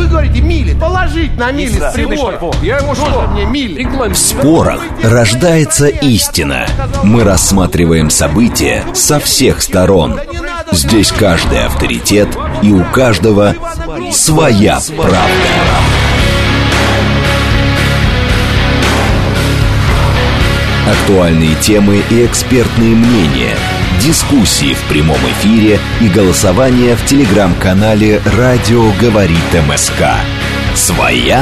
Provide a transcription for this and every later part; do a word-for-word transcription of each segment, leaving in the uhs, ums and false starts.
вы говорите мили, положить на мили с прибора. Я ему что? Мне мили. В спорах рождается истина. Мы рассматриваем события со всех сторон. Здесь каждый авторитет, и у каждого своя правда. Актуальные темы и экспертные мнения, дискуссии в прямом эфире и голосование в телеграм-канале «Радио говорит МСК». Своя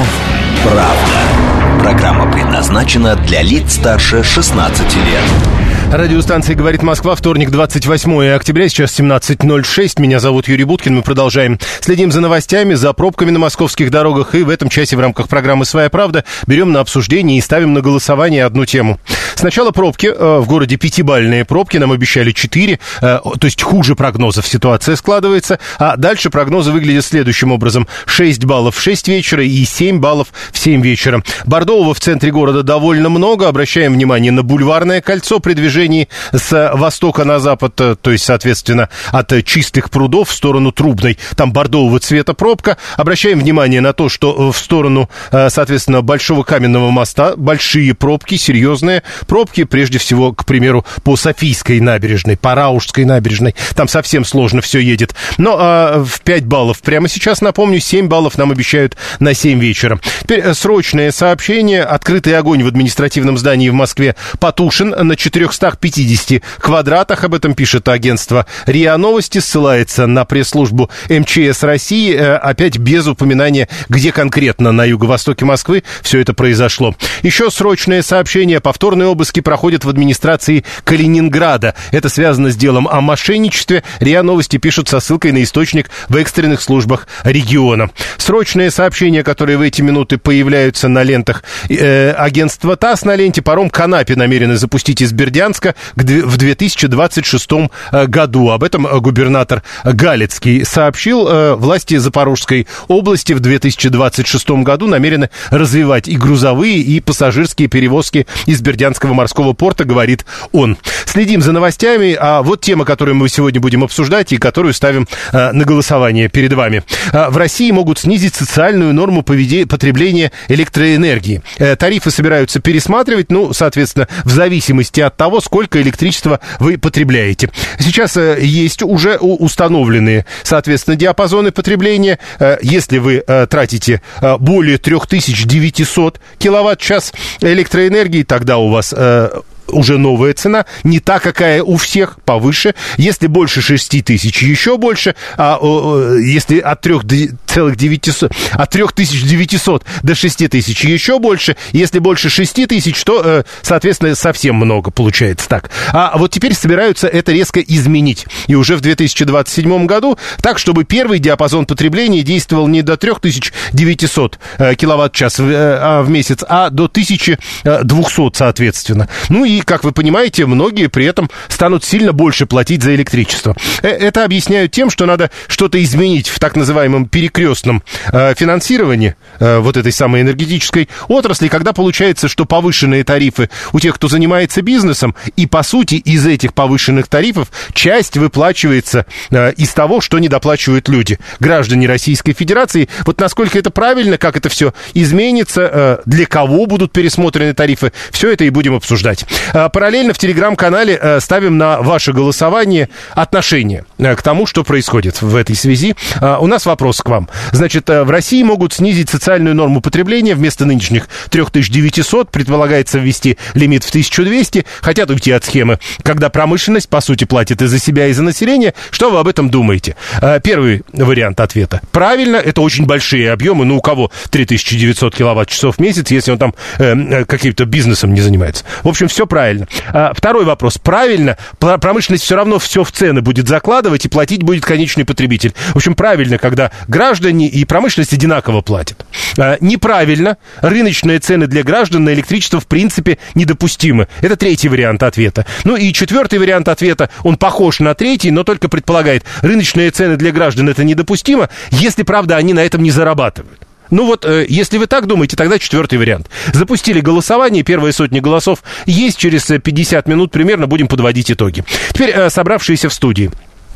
правда. Программа предназначена для лиц старше шестнадцати лет. Радиостанция «Говорит Москва», вторник, двадцать восьмое октября, сейчас семнадцать ноль шесть. Меня зовут Юрий Буткин, мы продолжаем. Следим за новостями, за пробками на московских дорогах. И в этом часе в рамках программы «Своя правда» берем на обсуждение и ставим на голосование одну тему. Сначала пробки. В городе пятибалльные пробки, нам обещали четыре. То есть хуже прогнозов ситуация складывается. А дальше прогнозы выглядят следующим образом. шесть баллов в шесть вечера и семь баллов в семь вечера. Бордового в центре города довольно много. Обращаем внимание на Бульварное кольцо при движении с востока на запад, то есть, соответственно, от Чистых прудов в сторону Трубной. Там бордового цвета пробка. Обращаем внимание на то, что в сторону, соответственно, Большого Каменного моста большие пробки, серьезные пробки, прежде всего, к примеру, по Софийской набережной, по Раушской набережной. Там совсем сложно все едет. Но а, в пять баллов прямо сейчас, напомню, семь баллов нам обещают на семь вечера. Теперь срочное сообщение. Открытый огонь в административном здании в Москве потушен на четырехстах пятидесяти квадратах. Об этом пишет агентство РИА Новости. Ссылается на пресс-службу эм че эс России. Опять без упоминания, где конкретно на юго-востоке Москвы все это произошло. Еще срочное сообщение. Повторные обыски проходят в администрации Калининграда. Это связано с делом о мошенничестве. РИА Новости пишут со ссылкой на источник в экстренных службах региона. Срочное сообщение, которое в эти минуты появляются на лентах э, агентства ТАСС. На ленте паром Канапи намерены запустить из Бердянска в две тысячи двадцать шестом году. Об этом губернатор Галицкий сообщил. Власти Запорожской области в две тысячи двадцать шестом году намерены развивать и грузовые, и пассажирские перевозки из Бердянского морского порта, говорит он. Следим за новостями. А вот тема, которую мы сегодня будем обсуждать и которую ставим на голосование перед вами. В России могут снизить социальную норму потребления электроэнергии. Тарифы собираются пересматривать, ну, соответственно, в зависимости от того, сколько электричества вы потребляете. Сейчас э, есть уже установленные, соответственно, диапазоны потребления. Э, если вы э, тратите э, более три тысячи девятьсот киловатт-час электроэнергии, тогда у вас... Э, уже новая цена, не та, какая у всех, повыше. Если больше шести тысяч, еще больше. А о, если от трех целых девятисот, от трех тысяч девятисот до шести тысяч, еще больше. Если больше шести тысяч, то, соответственно, совсем много получается так. А вот теперь собираются это резко изменить. И уже в две тысячи двадцать седьмом году, так, чтобы первый диапазон потребления действовал не до трех тысяч девятисот киловатт-час в, в месяц, а до тысячи двухсот, соответственно. Ну и И, как вы понимаете, многие при этом станут сильно больше платить за электричество. Это объясняют тем, что надо что-то изменить в так называемом перекрестном финансировании вот этой самой энергетической отрасли, когда получается, что повышенные тарифы у тех, кто занимается бизнесом, и, по сути, из этих повышенных тарифов часть выплачивается из того, что недоплачивают люди, граждане Российской Федерации. Вот насколько это правильно, как это все изменится, для кого будут пересмотрены тарифы, все это и будем обсуждать. Параллельно в телеграм-канале ставим на ваше голосование отношение к тому, что происходит в этой связи. У нас вопрос к вам. Значит, в России могут снизить социальную норму потребления. Вместо нынешних три тысячи девятисот предполагается ввести лимит в тысячу двести. Хотят уйти от схемы, когда промышленность, по сути, платит и за себя, и за население. Что вы об этом думаете? Первый вариант ответа. Правильно, это очень большие объемы. Ну, у кого три тысячи девятьсот киловатт-часов в месяц, если он там э, каким-то бизнесом не занимается? В общем, все правильно. А, второй вопрос. Правильно, промышленность все равно все в цены будет закладывать, и платить будет конечный потребитель. В общем, правильно, когда граждане и промышленность одинаково платят. А, неправильно, рыночные цены для граждан на электричество в принципе недопустимы. Это третий вариант ответа. Ну и четвертый вариант ответа, он похож на третий, но только предполагает, рыночные цены для граждан это недопустимо, если, правда, они на этом не зарабатывают. Ну вот, э, если вы так думаете, тогда четвертый вариант. Запустили голосование, первые сотни голосов есть, через пятьдесят минут примерно будем подводить итоги. Теперь э, собравшиеся в студии.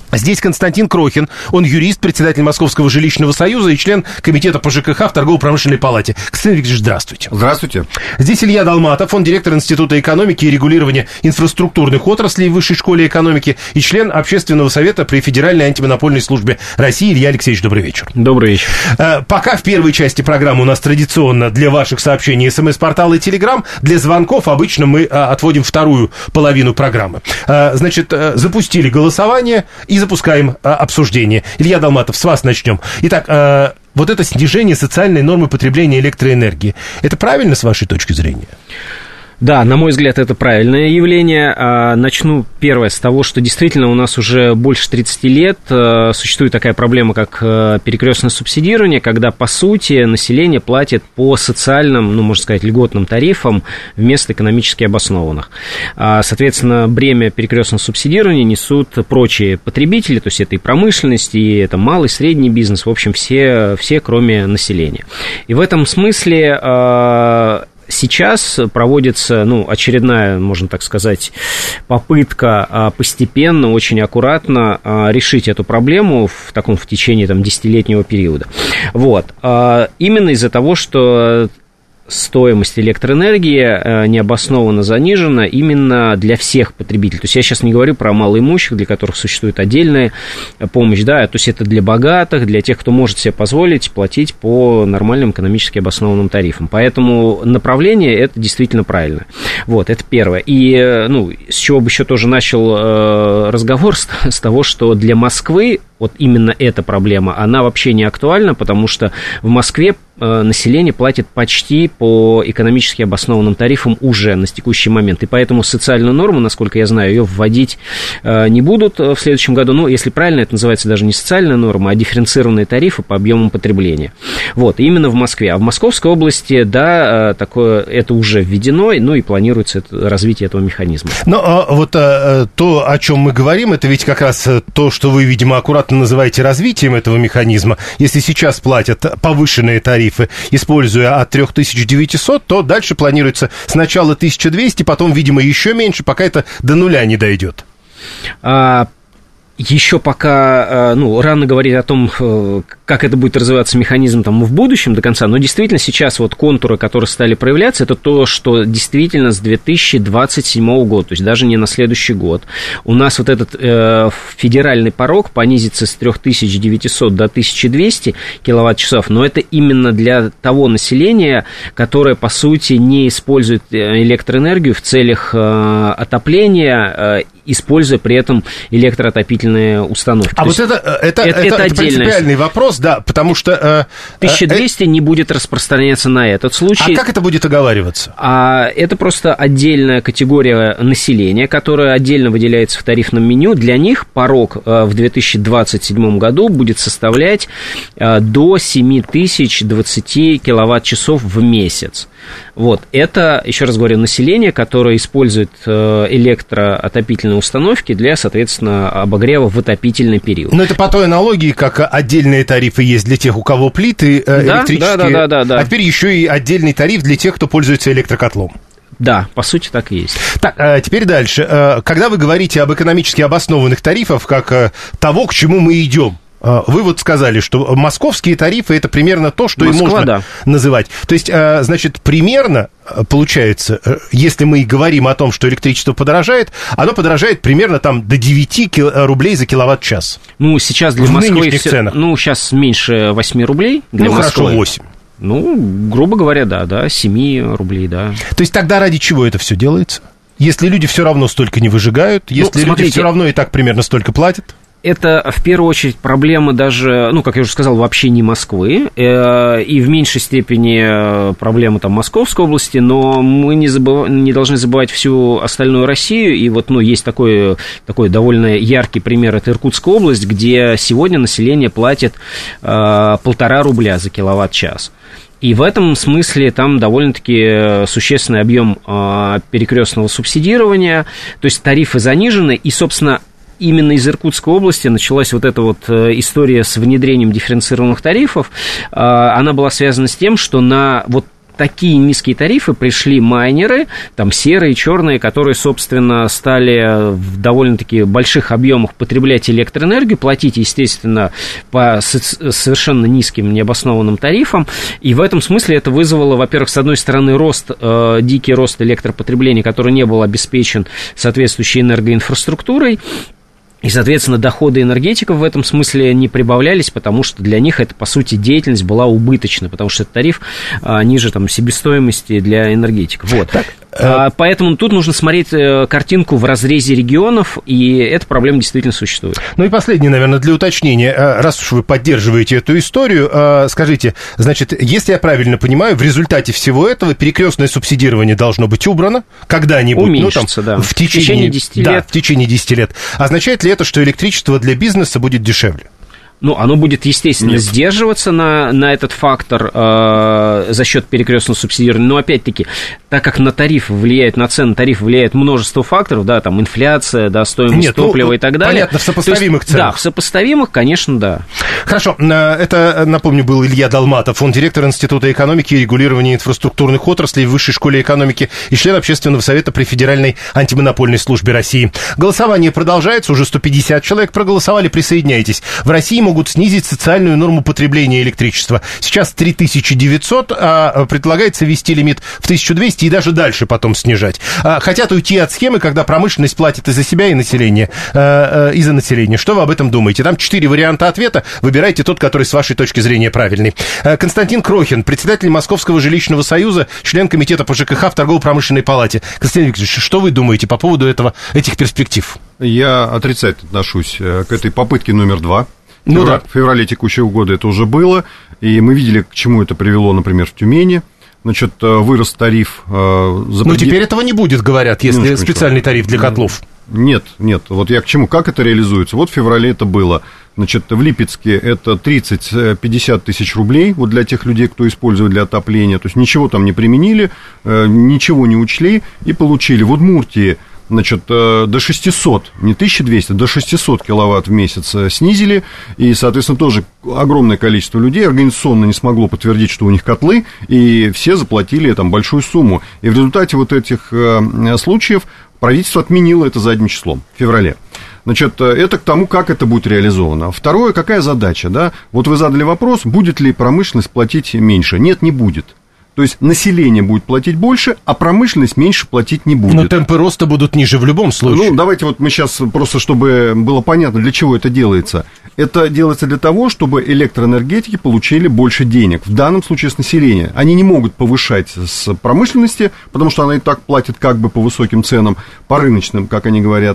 Здесь Константин Крохин, он юрист, председатель Московского жилищного союза и член комитета по ЖКХ в торгово-промышленной палате. Константин Викторович, здравствуйте. Здравствуйте. Здесь Илья Долматов, он директор Института экономики и регулирования инфраструктурных отраслей в Высшей школе экономики и член Общественного совета при Федеральной антимонопольной службе России. Илья Алексеевич, добрый вечер. Добрый вечер. Пока в первой части программы у нас традиционно для ваших сообщений СМС-портал и Телеграм, для звонков обычно мы отводим вторую половину программы. Значит, запустили голосование и запускаем а, обсуждение. Илья Долматов, с вас начнем. Итак, а, вот это снижение социальной нормы потребления электроэнергии, это правильно с вашей точки зрения? Да, на мой взгляд, это правильное явление. Начну первое с того, что действительно у нас уже больше тридцати лет существует такая проблема, как перекрестное субсидирование, когда, по сути, население платит по социальным, ну, можно сказать, льготным тарифам вместо экономически обоснованных. Соответственно, бремя перекрестного субсидирования несут прочие потребители, то есть это и промышленность, и это малый, средний бизнес, в общем, все, все кроме населения. И в этом смысле сейчас проводится, ну, очередная, можно так сказать, попытка постепенно, очень аккуратно решить эту проблему в таком, в течение там, десятилетнего периода. Вот. Именно из-за того, что стоимость электроэнергии необоснованно занижена именно для всех потребителей. То есть я сейчас не говорю про малоимущих, для которых существует отдельная помощь, да, то есть это для богатых, для тех, кто может себе позволить платить по нормальным экономически обоснованным тарифам. Поэтому направление это действительно правильно. Вот, это первое. И, ну, с чего бы еще тоже начал разговор, с, с того, что для Москвы вот именно эта проблема, она вообще не актуальна, потому что в Москве население платит почти по экономически обоснованным тарифам уже на текущий момент. И поэтому социальную норму, насколько я знаю, ее вводить не будут в следующем году. Ну, если правильно, это называется даже не социальная норма, а дифференцированные тарифы по объемам потребления. Вот, именно в Москве. А в Московской области, да, такое, это уже введено, ну и планируется это, развитие этого механизма. Но а, вот а, то, о чем мы говорим, это ведь как раз то, что вы, видимо, аккуратно называете развитием этого механизма. Если сейчас платят повышенные тарифы, используя от три тысячи девятисот, то дальше планируется сначала тысяча двести, потом, видимо, еще меньше, пока это до нуля не дойдет. А... Еще пока, ну, рано говорить о том, как это будет развиваться механизм там в будущем до конца, но действительно сейчас вот контуры, которые стали проявляться, это то, что действительно с две тысячи двадцать седьмого года, то есть даже не на следующий год, у нас вот этот э, федеральный порог понизится с три тысячи девятисот до тысячи двухсот киловатт-часов, но это именно для того населения, которое, по сути, не использует электроэнергию в целях э, отопления, э, используя при этом электроотопительные установки. А то вот это, это, это, это, это принципиальный вопрос, да, потому что... тысяча двести э, не будет распространяться на этот случай. А как это будет оговариваться? А, это просто отдельная категория населения, которая отдельно выделяется в тарифном меню. Для них порог в две тысячи двадцать седьмом году будет составлять до семь тысяч двадцати киловатт-часов в месяц. Вот, это, еще раз говорю, население, которое использует электроотопительные установки для, соответственно, обогрева в отопительный период. Но это по той аналогии, как отдельные тарифы есть для тех, у кого плиты э, да, электрические, да, да, да, да. А теперь еще и отдельный тариф для тех, кто пользуется электрокотлом. Да, по сути, так и есть. Так, а теперь дальше. Когда вы говорите об экономически обоснованных тарифах, как того, к чему мы идем, вы вот сказали, что московские тарифы — это примерно то, что Москва, и можно да. называть. То есть, значит, примерно, получается, если мы говорим о том, что электричество подорожает, оно подорожает примерно там до девяти рублей за киловатт-час. Ну, сейчас для в Москвы... нынешних все, ценах. Ну, сейчас меньше восьми рублей для ну, Москвы. Хорошо, восемь. Ну, грубо говоря, да, да, семь рублей, да. То есть, тогда ради чего это все делается? Если люди все равно столько не выжигают, если ну, люди все равно и так примерно столько платят? Это, в первую очередь, проблема даже, ну, как я уже сказал, вообще не Москвы, э, и в меньшей степени проблема там Московской области, но мы не, забыв... не должны забывать всю остальную Россию, и вот, ну, есть такой, такой довольно яркий пример, это Иркутская область, где сегодня население платит э, полтора рубля за киловатт-час. И в этом смысле там довольно-таки существенный объем э, перекрестного субсидирования, то есть тарифы занижены, и, собственно, именно из Иркутской области началась вот эта вот история с внедрением дифференцированных тарифов. Она была связана с тем, что на вот такие низкие тарифы пришли майнеры, там серые, черные, которые, собственно, стали в довольно-таки больших объемах потреблять электроэнергию, платить, естественно, по совершенно низким необоснованным тарифам. И в этом смысле это вызвало, во-первых, с одной стороны, рост, э, дикий рост электропотребления, который не был обеспечен соответствующей энергоинфраструктурой. И, соответственно, доходы энергетиков в этом смысле не прибавлялись, потому что для них это, по сути, деятельность была убыточна, потому что это тариф а, ниже там, себестоимости для энергетиков. Вот. Так, а, поэтому тут нужно смотреть картинку в разрезе регионов, и эта проблема действительно существует. Ну и последнее, наверное, для уточнения. Раз уж вы поддерживаете эту историю, скажите, значит, если я правильно понимаю, в результате всего этого перекрестное субсидирование должно быть убрано когда-нибудь? Уменьшится, ну, там, да. В течение, в течение десяти да, лет. в течение десяти лет. Означает ли это, что электричество для бизнеса будет дешевле? Ну, оно будет, естественно, Нет. сдерживаться на, на этот фактор э, за счет перекрестного субсидирования. Но, опять-таки, так как на тариф влияет, на цены тариф влияет множество факторов, да, там, инфляция, да, стоимость Нет, топлива ну, и так далее. Понятно, в сопоставимых есть, ценах. Да, в сопоставимых, конечно, да. Хорошо. Это, напомню, был Илья Долматов, он директор Института экономики и регулирования инфраструктурных отраслей в Высшей школе экономики и член Общественного совета при Федеральной антимонопольной службе России. Голосование продолжается, уже сто пятьдесят человек проголосовали, присоединяйтесь. В России могут снизить социальную норму потребления электричества. Сейчас три тысячи девятьсот, а предлагается ввести лимит в тысячу двести и даже дальше потом снижать. Хотят уйти от схемы, когда промышленность платит и за себя, и население, и за население. Что вы об этом думаете? Там четыре варианта ответа. Выбирайте тот, который с вашей точки зрения правильный. Константин Крохин, председатель Московского жилищного союза, член комитета по ЖКХ в Торгово-промышленной палате. Константин Викторович, что вы думаете по поводу этого, этих перспектив? Я отрицательно отношусь к этой попытке номер два. Ну, в да. феврале текущего года это уже было, и мы видели, к чему это привело, например, в Тюмени. Значит, вырос тариф... Э, за Но предел... теперь этого не будет, говорят, если минуточку, специальный минуточку. тариф для котлов. Нет, нет, вот я к чему, как это реализуется. Вот в феврале это было. Значит, в Липецке это тридцать-пятьдесят тысяч рублей, вот для тех людей, кто использует для отопления. То есть ничего там не применили, э, ничего не учли и получили. В Удмуртии... Значит, до шестисот, не тысяча двести, до шестисот киловатт в месяц снизили, и, соответственно, тоже огромное количество людей организационно не смогло подтвердить, что у них котлы, и все заплатили там большую сумму. И в результате вот этих случаев правительство отменило это задним числом в феврале. Значит, это к тому, как это будет реализовано. Второе, какая задача, да? Вот вы задали вопрос, будет ли промышленность платить меньше? Нет, не будет. То есть население будет платить больше, а промышленность меньше платить не будет. Но темпы роста будут ниже в любом случае. Ну, давайте вот мы сейчас, просто чтобы было понятно, для чего это делается. Это делается для того, чтобы электроэнергетики получили больше денег. В данном случае с населения. Они не могут повышать с промышленности, потому что она и так платит как бы по высоким ценам, по рыночным, как они говорят.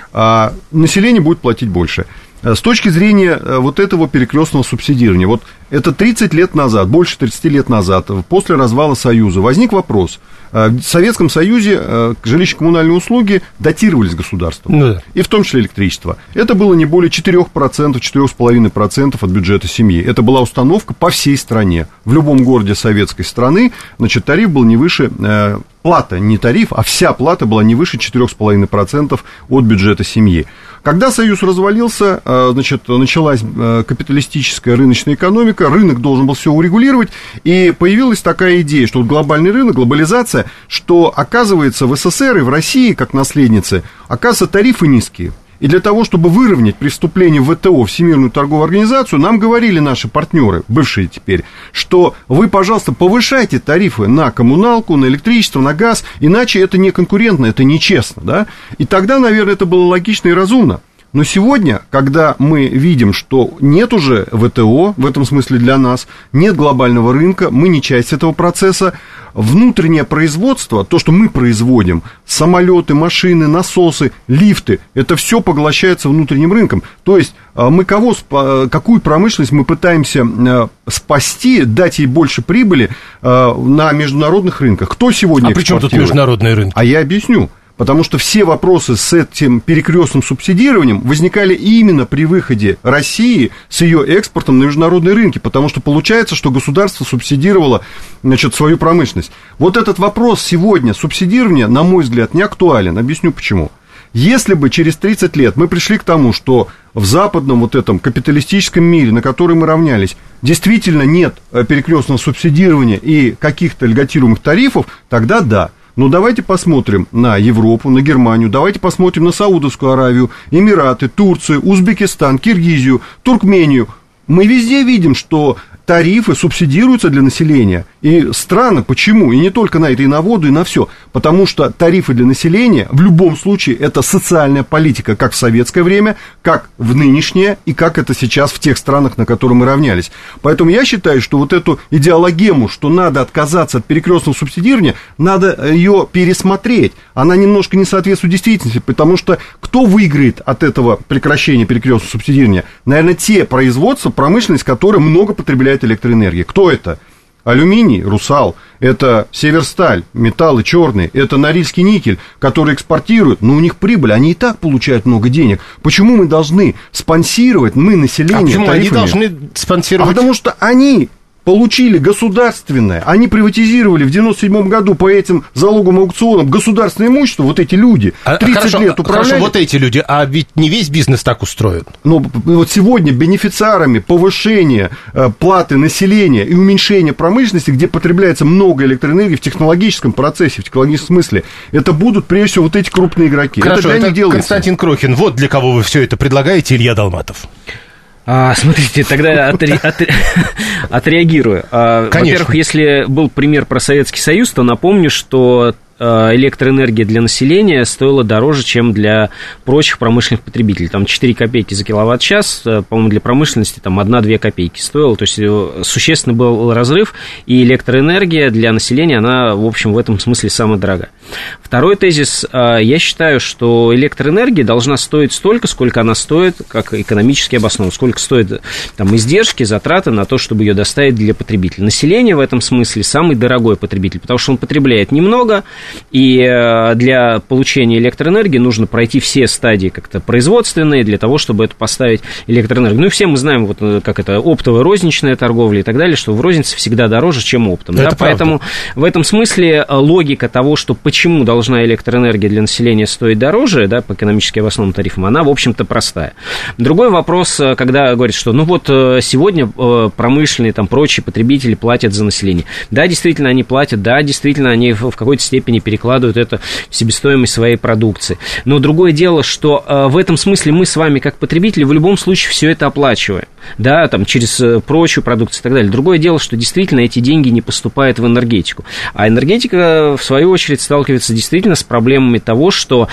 А население будет платить больше. С точки зрения вот этого перекрестного субсидирования, вот это тридцать лет назад, больше тридцати лет назад, после развала Союза, возник вопрос. В Советском Союзе жилищно-коммунальные услуги датировались государством, ну, да. И в том числе электричество. Это было не более четыре процента, четыре целых пять десятых процента от бюджета семьи. Это была установка по всей стране. В любом городе советской страны, значит, тариф был не выше... Плата, не тариф, а вся плата была не выше четыре целых пять десятых процента от бюджета семьи. Когда Союз развалился, значит, началась капиталистическая рыночная экономика, рынок должен был все урегулировать, и появилась такая идея, что вот глобальный рынок, глобализация, что, оказывается, в СССР и в России, как наследницы, оказывается, тарифы низкие. И для того, чтобы выровнять при вступлении в ВТО, Всемирную торговую организацию, нам говорили наши партнеры, бывшие теперь, что вы, пожалуйста, повышайте тарифы на коммуналку, на электричество, на газ, иначе это не конкурентно, это нечестно, да? И тогда, наверное, это было логично и разумно. Но сегодня, когда мы видим, что нет уже ВТО, в этом смысле для нас, нет глобального рынка, мы не часть этого процесса, внутреннее производство, то, что мы производим, самолеты, машины, насосы, лифты, это все поглощается внутренним рынком. То есть мы кого, какую промышленность мы пытаемся спасти, дать ей больше прибыли на международных рынках? Кто сегодня экспортирует? А при чем тут международные рынки? А я объясню. Потому что все вопросы с этим перекрестным субсидированием возникали именно при выходе России с ее экспортом на международные рынки, потому что получается, что государство субсидировало, значит, свою промышленность. Вот этот вопрос сегодня субсидирования, на мой взгляд, не актуален. Объясню почему. Если бы через тридцать лет мы пришли к тому, что в западном вот этом капиталистическом мире, на который мы равнялись, действительно нет перекрестного субсидирования и каких-то льготируемых тарифов, тогда да. Но давайте посмотрим на Европу, на Германию, давайте посмотрим на Саудовскую Аравию, Эмираты, Турцию, Узбекистан, Киргизию, Туркмению. Мы везде видим, что тарифы субсидируются для населения. И странно, почему? И не только на это, и на воду, и на все. Потому что тарифы для населения в любом случае это социальная политика, как в советское время, как в нынешнее, и как это сейчас в тех странах, на которые мы равнялись. Поэтому я считаю, что вот эту идеологему, что надо отказаться от перекрестного субсидирования, надо ее пересмотреть. Она немножко не соответствует действительности, потому что кто выиграет от этого прекращения перекрестного субсидирования? Наверное, те производства, промышленность, которые много потребляют электроэнергии. Кто это? Алюминий, Русал, это Северсталь, металлы черные, это Норильский никель, которые экспортируют, но у них прибыль, они и так получают много денег. Почему мы должны спонсировать, мы, население, а почему тарифами? Они должны спонсировать? А потому что они получили государственное, они приватизировали в девяносто седьмом году по этим залоговым аукционам государственное имущество, вот эти люди, тридцать хорошо, лет управляли. Хорошо, вот эти люди, а ведь не весь бизнес так устроен. Но вот сегодня бенефициарами повышения э, платы населения и уменьшения промышленности, где потребляется много электроэнергии в технологическом процессе, в технологическом смысле, это будут, прежде всего, вот эти крупные игроки. Хорошо, это для это них делается. Константин Крохин, вот для кого вы все это предлагаете, Илья Долматов. А, смотрите, тогда отре- отре- отреагирую. А, во-первых, если был пример про Советский Союз, то напомню, что электроэнергия для населения стоила дороже, чем для прочих промышленных потребителей. Там четыре копейки за киловатт-час, по-моему, для промышленности там одна-две копейки стоила. То есть существенный был разрыв, и электроэнергия для населения, она, в общем, в этом смысле самая дорогая. Второй тезис. Я считаю, что электроэнергия должна стоить столько, сколько она стоит, как экономически обоснованно, сколько стоят там издержки, затраты на то, чтобы ее доставить для потребителя. Население в этом смысле самый дорогой потребитель, потому что он потребляет немного, и для получения электроэнергии нужно пройти все стадии как-то производственные для того, чтобы это поставить электроэнергию. Ну и все мы знаем, вот, как это оптовая розничная торговля и так далее, что в рознице всегда дороже, чем оптом. Да? Поэтому в этом смысле логика того, что почему должна электроэнергия для населения стоить дороже, да, по экономически обоснованным тарифам, она, в общем-то, простая. Другой вопрос, когда говорят, что ну вот сегодня промышленные, там, прочие потребители платят за население. Да, действительно, они платят, да, действительно, они в какой-то степени перекладывают это в себестоимость своей продукции. Но другое дело, что э, в этом смысле мы с вами, как потребители, в любом случае все это оплачиваем, да, там, через э, прочую продукцию и так далее. Другое дело, что действительно эти деньги не поступают в энергетику. А энергетика, в свою очередь, сталкивается действительно с проблемами того, что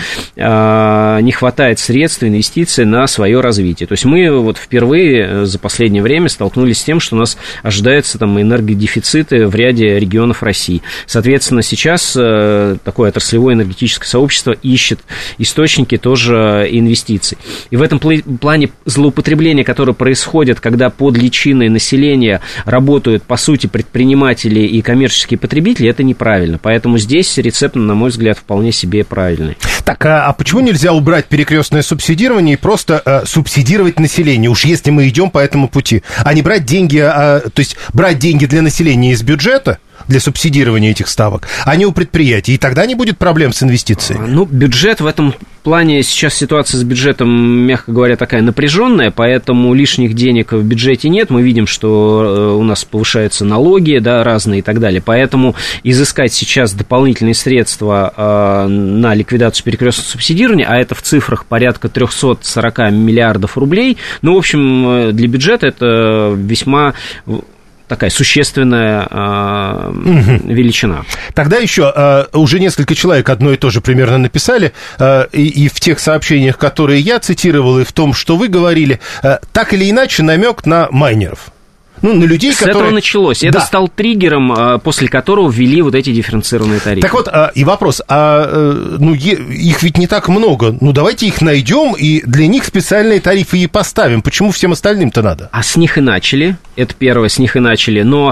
э, не хватает средств, инвестиций на свое развитие. То есть мы вот впервые за последнее время столкнулись с тем, что у нас ожидаются там энергодефициты в ряде регионов России. Соответственно, сейчас э, такое отраслевое энергетическое сообщество ищет источники тоже инвестиций. И в этом плане злоупотребления, которые происходят, когда под личиной населения работают, по сути, предприниматели и коммерческие потребители, это неправильно. Поэтому здесь рецепт, на мой взгляд, вполне себе правильный. Так, а, а почему нельзя убрать перекрестное субсидирование и просто а, субсидировать население, уж если мы идем по этому пути, а не брать деньги, а, то есть брать деньги для населения из бюджета, для субсидирования этих ставок, а не у предприятий. И тогда не будет проблем с инвестициями. Ну, бюджет в этом плане, сейчас ситуация с бюджетом, мягко говоря, такая напряженная, поэтому лишних денег в бюджете нет. Мы видим, что у нас повышаются налоги, да, разные и так далее. Поэтому изыскать сейчас дополнительные средства э, на ликвидацию перекрестного субсидирования, а это в цифрах порядка триста сорок миллиардов рублей, ну, в общем, для бюджета это весьма... такая существенная э, угу. величина. Тогда еще э, уже несколько человек одно и то же примерно написали, э, и, и в тех сообщениях, которые я цитировал, и в том, что вы говорили, э, так или иначе намек на майнеров. Ну, на людей, С которые... этого началось. Это да. стал триггером, после которого ввели вот эти дифференцированные тарифы. Так вот, и вопрос, а, ну, их ведь не так много. Ну, давайте их найдем и для них специальные тарифы и поставим. Почему всем остальным-то надо? А с них и начали. Это первое, с них и начали. Но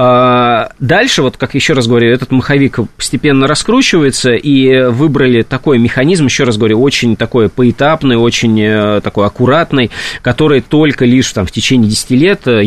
а, дальше, вот как еще раз говорю, этот маховик постепенно раскручивается, и выбрали такой механизм, еще раз говорю, очень такой поэтапный, очень такой аккуратный, который только лишь там, в течение десяти лет, я надеюсь,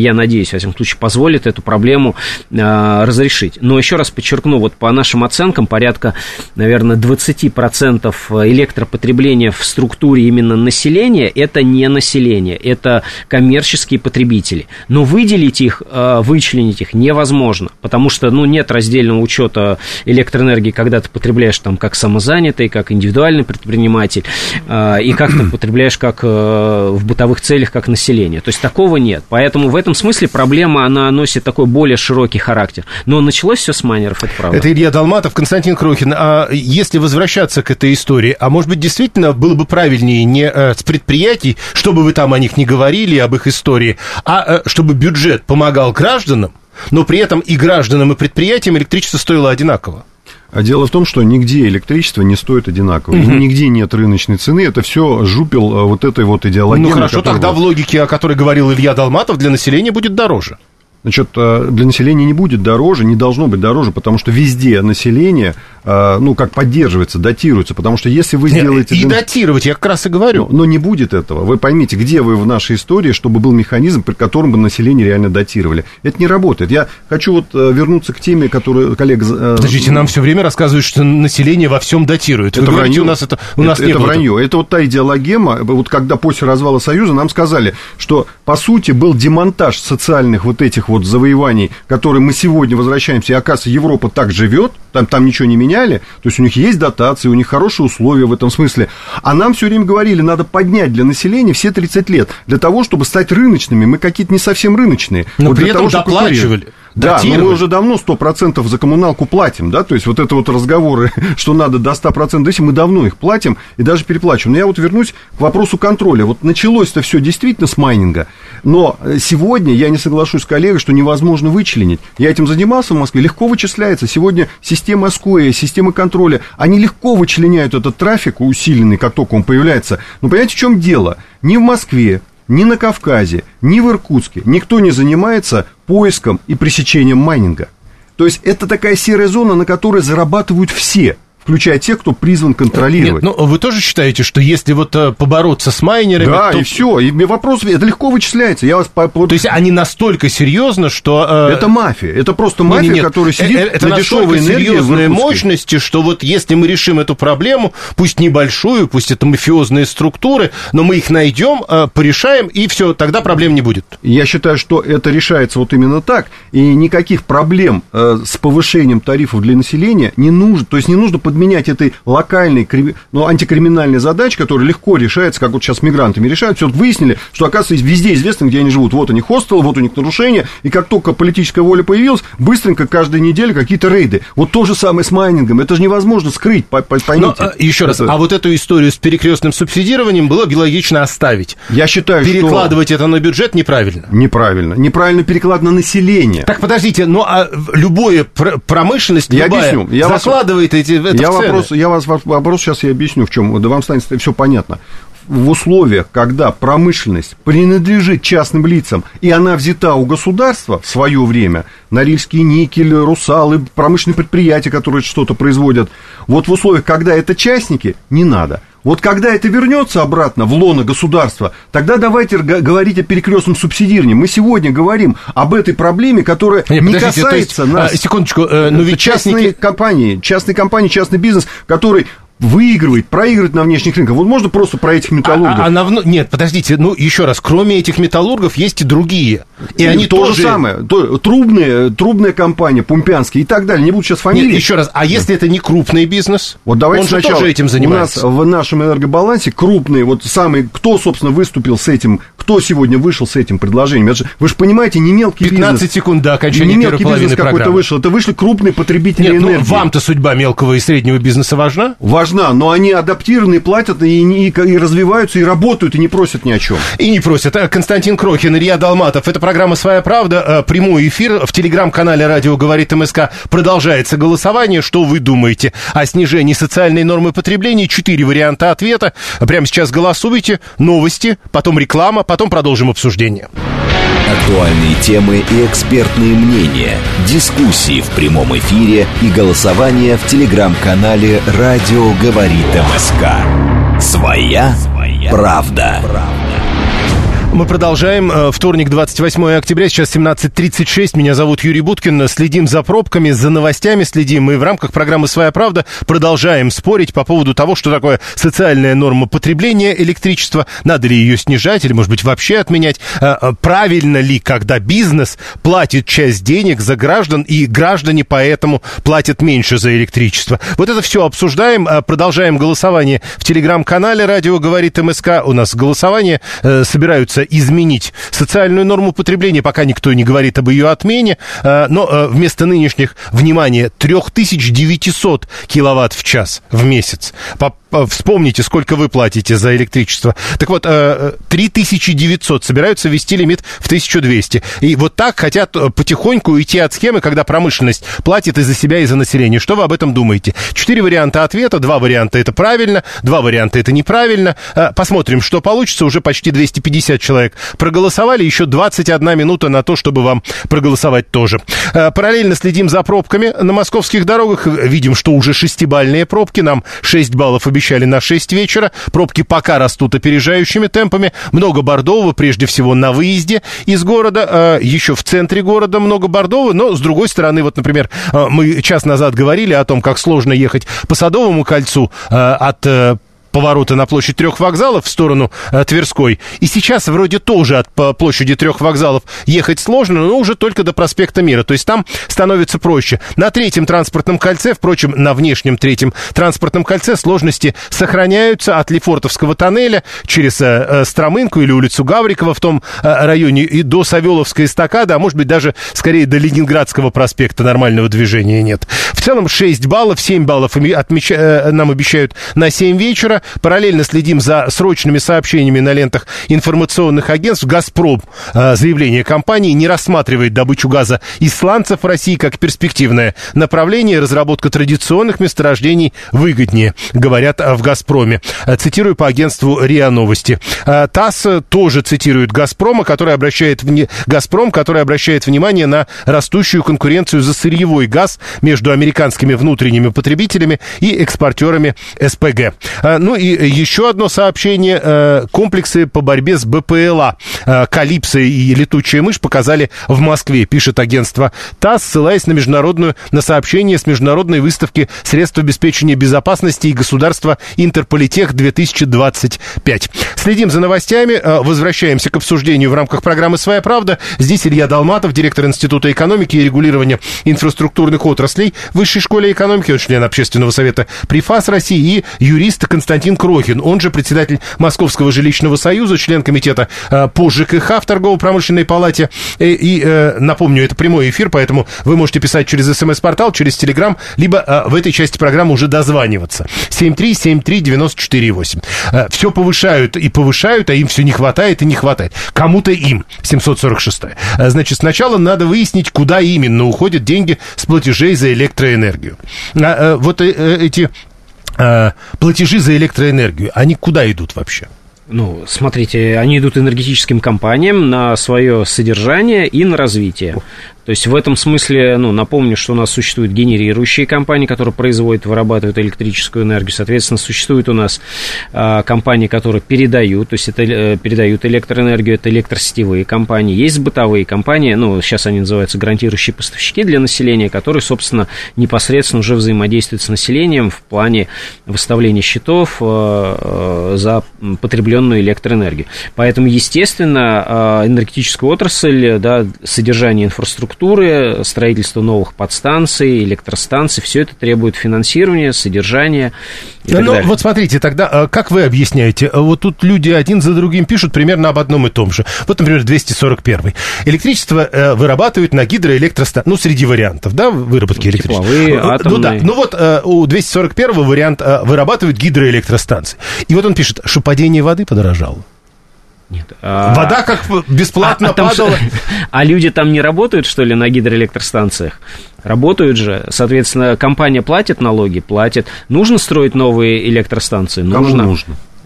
надеюсь, во всяком случае, позволит эту проблему э, разрешить. Но еще раз подчеркну, вот по нашим оценкам, порядка, наверное, двадцать процентов электропотребления в структуре именно населения, это не население, это коммерческие потребители. Но выделить их, э, вычленить их невозможно, потому что, ну, нет раздельного учета электроэнергии, когда ты потребляешь там как самозанятый, как индивидуальный предприниматель, э, и как ты потребляешь как э, в бытовых целях, как население. То есть такого нет. Поэтому в этом смысле проблема, она носит такой более широкий характер. Но началось все с майнеров, это правда. Это Илья Долматов, Константин Крохин. А если возвращаться к этой истории, а может быть, действительно было бы правильнее не э, с предприятий, чтобы вы там о них не говорили, об их истории, а э, чтобы бюджет помогал гражданам, но при этом и гражданам, и предприятиям электричество стоило одинаково? А дело в том, что нигде электричество не стоит одинаково, угу. нигде нет рыночной цены, это все жупел вот этой вот идеологии. Ну хорошо, тогда в логике, о которой говорил Илья Долматов, для населения будет дороже. Значит, для населения не будет дороже, не должно быть дороже, потому что везде население, ну, как поддерживается, датируется, потому что если вы сделаете... И датировать, я как раз и говорю. Но, но не будет этого. Вы поймите, где вы в нашей истории, чтобы был механизм, при котором бы население реально датировали. Это не работает. Я хочу вот вернуться к теме, которую коллега... Подождите, нам все время рассказывают, что население во всем датирует. Это вранье. У нас, это, у нас это, не это было. вранье. Это вот та идеологема, вот когда после развала Союза нам сказали, что, по сути, был демонтаж социальных вот этих вот завоеваний, которые мы сегодня возвращаемся, и, оказывается, Европа так живет, там, там ничего не меняли, то есть у них есть дотации, у них хорошие условия в этом смысле, а нам все время говорили, надо поднять для населения все тридцать лет, для того, чтобы стать рыночными, мы какие-то не совсем рыночные. Но вот при для этом того, доплачивали. Да, но мы уже давно сто процентов за коммуналку платим, да, то есть вот это вот разговоры, что надо до ста процентов, если мы давно их платим и даже переплачиваем. Но я вот вернусь к вопросу контроля. Вот началось-то все действительно с майнинга, но сегодня я не соглашусь с коллегой, что невозможно вычленить. Я этим занимался в Москве, легко вычисляется. Сегодня система СКОЭ, система контроля, они легко вычленяют этот трафик усиленный, как только он появляется. Но понимаете, в чем дело? Ни в Москве, ни на Кавказе, ни в Иркутске никто не занимается поиском и пресечением майнинга. То есть это такая серая зона, на которой зарабатывают все, включая тех, кто призван контролировать. Нет, ну вы тоже считаете, что если вот побороться с майнерами... Да, то... и все, и вопрос, это легко вычисляется. Я вас... То есть они настолько серьезно, что... Это мафия, это просто мафия, не, не, которая сидит это на дешевой энергии. Серьезные мощности, что вот если мы решим эту проблему, пусть небольшую, пусть это мафиозные структуры, но мы их найдем, порешаем, и все, тогда проблем не будет. Я считаю, что это решается вот именно так, и никаких проблем с повышением тарифов для населения не нужно, то есть не нужно подменять этой локальной, ну, антикриминальной задачи, которая легко решается, как вот сейчас мигрантами решают, все выяснили, что, оказывается, везде известно, где они живут. Вот они хостелы, вот у них нарушения, и как только политическая воля появилась, быстренько каждую неделю какие-то рейды. Вот то же самое с майнингом, это же невозможно скрыть, поймите. Но, еще раз, это... а вот эту историю с перекрестным субсидированием было бы логично оставить. Я считаю, Перекладывать что... это на бюджет неправильно. Неправильно. Неправильно перекладывать на население. Так, подождите, ну, а любая промышленность, я любая, объясню. Я закладывает вас... эти... Это я вопрос, я вас вопрос сейчас я объясню, в чем. Да вам станет все понятно. В условиях, когда промышленность принадлежит частным лицам, и она взята у государства в свое время, Норильский никель, Русалы, промышленные предприятия, которые что-то производят, вот в условиях, когда это частники, не надо. Вот когда это вернется обратно в лоно государства, тогда давайте говорить о перекрестном субсидировании. Мы сегодня говорим об этой проблеме, которая не, не касается есть, нас. А, секундочку, э, но ведь частные частники... компании, частные компании, частный бизнес, который выигрывает, проигрывает на внешних рынках. Вот можно просто про этих металлургов. А, а на, нет, подождите, ну еще раз, кроме этих металлургов есть и другие. И, и они то тоже... же самое. То, трубная, трубная компания, Пумпянская и так далее. Не буду сейчас фамилии. Нет, еще раз, а если это не крупный бизнес? Вот давайте он сначала, же тоже этим занимается. У нас в нашем энергобалансе крупные, вот самый, кто, собственно, выступил с этим, кто сегодня вышел с этим предложением? Это же, вы же понимаете, не мелкий пятнадцать бизнес. секунд до окончания не первой половины бизнес какой-то программы. вышел. Это вышли крупные потребители Нет, энергии. Ну, вам-то судьба мелкого и среднего бизнеса важна? Важна, но они адаптированы, платят и, и, и развиваются, и работают, и не просят ни о чем. И не просят. Константин Крохин, Илья Долматов. Это программа «Своя правда». Прямой эфир. В телеграм-канале «Радио говорит МСК» продолжается голосование. Что вы думаете о снижении социальной нормы потребления? Четыре варианта ответа. Прямо сейчас голосуйте. Новости, потом реклама, потом продолжим обсуждение. Актуальные темы и экспертные мнения, дискуссии в прямом эфире и голосование в телеграм-канале «Радио говорит МСК». Своя правда. Мы продолжаем. Вторник, двадцать восьмое октября, сейчас семнадцать тридцать шесть. Меня зовут Юрий Буткин. Следим за пробками, за новостями следим. И в рамках программы «Своя правда» продолжаем спорить по поводу того, что такое социальная норма потребления электричества. Надо ли ее снижать или, может быть, вообще отменять? Правильно ли, когда бизнес платит часть денег за граждан, и граждане поэтому платят меньше за электричество? Вот это все обсуждаем. Продолжаем голосование в телеграм-канале «Радио говорит МСК». У нас голосование. Собираются изменить социальную норму потребления, пока никто не говорит об ее отмене, но вместо нынешних, внимание, три тысячи девятьсот киловатт в час в месяц. Вспомните, сколько вы платите за электричество. Так вот, три тысячи девятьсот собираются ввести лимит в тысячу двести. И вот так хотят потихоньку уйти от схемы, когда промышленность платит и за себя, и за население. Что вы об этом думаете? Четыре варианта ответа. Два варианта — это правильно, два варианта — это неправильно. Посмотрим, что получится. Уже почти двести пятьдесят человек проголосовали. Еще двадцать одна минута на то, чтобы вам проголосовать тоже. Параллельно следим за пробками на московских дорогах. Видим, что уже шестибалльные пробки. Нам шесть баллов обещали на шесть вечера. Пробки пока растут опережающими темпами. Много бордового, прежде всего, на выезде из города. Еще в центре города много бордового. Но, с другой стороны, вот, например, мы час назад говорили о том, как сложно ехать по Садовому кольцу от поворота на площадь трех вокзалов в сторону э, Тверской. И сейчас вроде тоже от по площади трех вокзалов ехать сложно, но уже только до проспекта Мира. То есть там становится проще. На третьем транспортном кольце, впрочем, на внешнем третьем транспортном кольце сложности сохраняются от Лефортовского тоннеля через э, Стромынку или улицу Гаврикова в том э, районе и до Савеловской эстакады, а может быть даже скорее до Ленинградского проспекта нормального движения нет. В целом шесть баллов, семь баллов отмеч... э, нам обещают на семь вечера. Параллельно следим за срочными сообщениями на лентах информационных агентств. «Газпром», заявление компании, не рассматривает добычу газа из сланцев в России как перспективное направление. Разработка традиционных месторождений выгоднее, говорят в «Газпроме». Цитирую по агентству РИА Новости. ТАСС тоже цитирует «Газпрома», который обращает вне... «Газпром», который обращает внимание на растущую конкуренцию за сырьевой газ между американскими внутренними потребителями и экспортерами СПГ. Ну и еще одно сообщение. Комплексы по борьбе с БПЛА «Калипсо» и «Летучая мышь» показали в Москве, пишет агентство ТАСС, ссылаясь на международную, на сообщение с международной выставки средств обеспечения безопасности и государства «Интерполитех-две тысячи двадцать пять». Следим за новостями, возвращаемся к обсуждению в рамках программы «Своя правда». Здесь Илья Долматов, директор Института экономики и регулирования инфраструктурных отраслей в Высшей школе экономики, он член Общественного совета при ФАС России, и юрист Константин Крохин, он же председатель Московского жилищного союза, член комитета э, по ЖКХ в торгово-промышленной палате. И, и э, напомню, это прямой эфир, поэтому вы можете писать через СМС-портал, через Телеграм, либо э, в этой части программы уже дозваниваться. семь три семь три девять четыре восемь. Э, все повышают и повышают, а им все не хватает и не хватает. Кому-то им. семьсот сорок шесть. Э, значит, сначала надо выяснить, куда именно уходят деньги с платежей за электроэнергию. Э, э, вот э, эти... платежи за электроэнергию, они куда идут вообще? Ну, смотрите, они идут энергетическим компаниям на свое содержание и на развитие. То есть в этом смысле, ну, напомню, что у нас существуют генерирующие компании, которые производят, вырабатывают электрическую энергию. Соответственно, существуют у нас а, компании, которые передают, то есть это э, передают электроэнергию, это электросетевые компании. Есть бытовые компании, ну, сейчас они называются гарантирующие поставщики для населения, которые, собственно, непосредственно уже взаимодействуют с населением в плане выставления счетов э, э, за потребленную электроэнергию. Поэтому, естественно, э, энергетическая отрасль, да, содержание инфраструктуры, строительство новых подстанций, электростанций, все это требует финансирования, содержания и так ну, далее. Вот смотрите, тогда как вы объясняете? Вот тут люди один за другим пишут примерно об одном и том же. Вот, например, двести сорок первый. Электричество э, вырабатывают на гидроэлектростанции, ну, среди вариантов, да, выработки электричества. Тепловые, атомные. Ну, да. Ну, вот э, у двести сорок первого вариант э, вырабатывают гидроэлектростанции. И вот он пишет, что падение воды подорожало. Нет. Вода как бесплатно а, а падала. Что, а люди там не работают, что ли, на гидроэлектростанциях? Работают же. Соответственно, компания платит налоги, платит. Нужно строить новые электростанции? Нужно. Кому нужно?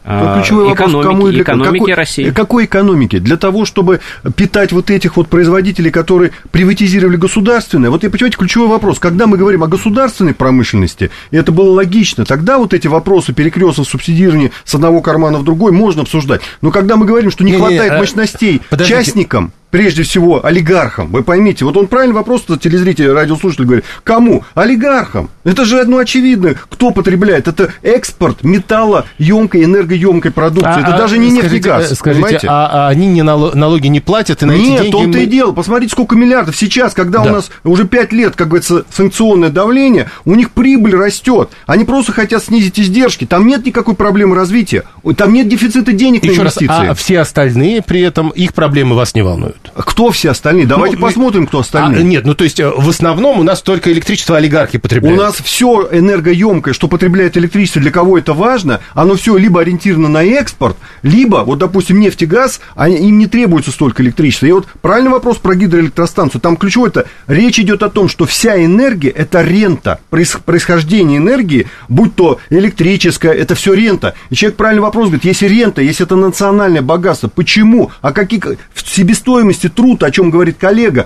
Ключевой экономики, вопрос, кому и для, экономики какой, России. Какой экономики? Для того, чтобы питать вот этих вот производителей, которые приватизировали государственное. Вот, понимаете, ключевой вопрос. Когда мы говорим о государственной промышленности, и это было логично, тогда вот эти вопросы перекрестного субсидирования с одного кармана в другой можно обсуждать. Но когда мы говорим, что не, не хватает не, мощностей а... частникам, прежде всего, олигархам. Вы поймите, вот он правильный вопрос, телезритель, радиослушатель говорит, кому? Олигархам. Это же, ну, очевидно, кто потребляет. Это экспорт металлоемкой, энергоемкой продукции. А, это а, даже не нефть и газ. Скажите, а, а они не налоги не платят? И на Нет, эти то-то мы... и дело. Посмотрите, сколько миллиардов сейчас, когда да. у нас уже пять лет, как говорится, санкционное давление, у них прибыль растет. Они просто хотят снизить издержки. Там нет никакой проблемы развития. Там нет дефицита денег Еще на инвестиции. Раз, а все остальные при этом, их проблемы вас не волнуют? Кто все остальные? Давайте ну, посмотрим, кто остальные. А, нет, ну то есть в основном у нас только электричество олигархи потребляют. У нас все энергоемкое, что потребляет электричество, для кого это важно, оно все либо ориентировано на экспорт, либо, вот, допустим, нефть и газ, они, им не требуется столько электричества. И вот правильный вопрос про гидроэлектростанцию. Там ключевое-то, речь идет о том, что вся энергия – это рента, происхождение энергии, будь то электрическая, это все рента. И человек правильный вопрос говорит, если рента, если это национальное богатство, почему? А какие в себестоимости труд, о чем говорит коллега,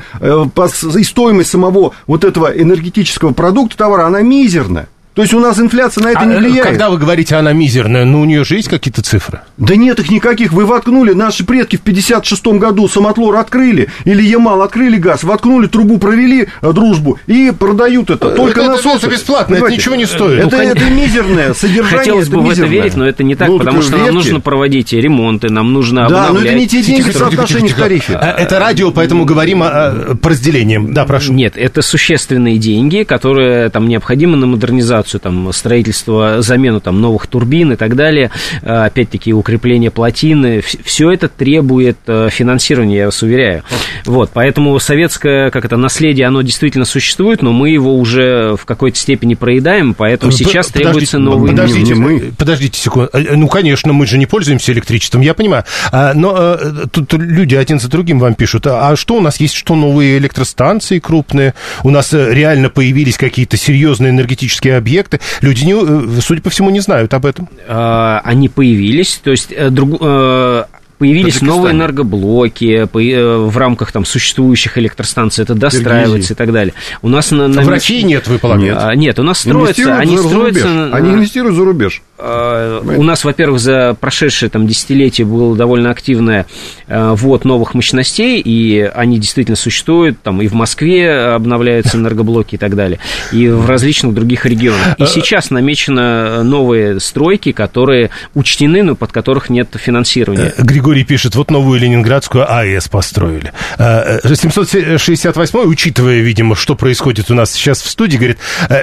и стоимость самого вот этого энергетического продукта, товара, она мизерная. То есть у нас инфляция на это а не влияет. Когда вы говорите, она мизерная, ну у нее же есть какие-то цифры? Да нет их никаких. Вы воткнули, наши предки в пятьдесят шестом году Самотлор открыли, или Ямал открыли газ, воткнули трубу, провели дружбу и продают это. Только это, насосы. Это бесплатно, это ничего не стоит. Это, ну, это мизерное содержание. Хотелось бы в это верить, но это не так, ну, потому что верьте. Нам нужно проводить ремонты, нам нужно да, обновлять. Да, но это не те деньги в соотношении к тарифе. Это радио, поэтому говорим о, по разделениям. Да, прошу. Нет, это существенные деньги, которые там необходимы на модернизацию, там, строительство замену там, новых турбин и так далее, опять-таки укрепление плотины, все это требует финансирования, я вас уверяю. Вот, поэтому советское, как это, наследие, оно действительно существует, но мы его уже в какой-то степени проедаем, поэтому сейчас подождите, требуются новые... Подождите, мы... подождите секунду. Ну, конечно, мы же не пользуемся электричеством, я понимаю, но тут люди один за другим вам пишут, а что у нас есть, что новые электростанции крупные, у нас реально появились какие-то серьезные энергетические объекты. Люди, не, судя по всему, не знают об этом. Они появились, то есть друг, появились новые энергоблоки в рамках там, существующих электростанций, это достраивается и так далее. У нас на, на... В России нет, вы полагаете? Нет, нет у нас строятся... Они, строятся они инвестируют за рубеж. У нас, во-первых, за прошедшее там, десятилетие было довольно активное ввод новых мощностей, и они действительно существуют, там и в Москве обновляются энергоблоки и так далее, и в различных других регионах. И сейчас намечены новые стройки, которые учтены, но под которых нет финансирования. Григорий пишет, вот новую Ленинградскую АЭС построили. семьсот шестьдесят восьмой, учитывая, видимо, что происходит у нас сейчас в студии, говорит,